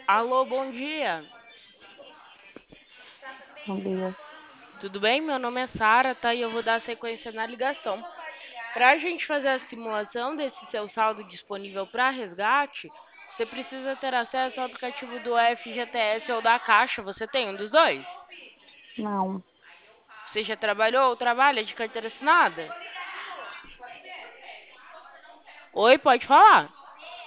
Alô, bom dia. Bom dia. Tudo bem? Meu nome é Sara, tá? E eu vou dar sequência na ligação. Para a gente fazer a simulação desse seu saldo disponível para resgate, você precisa ter acesso ao aplicativo do FGTS ou da Caixa. Você tem um dos dois? Não, Você já trabalhou ou trabalha de carteira assinada? Oi, pode falar.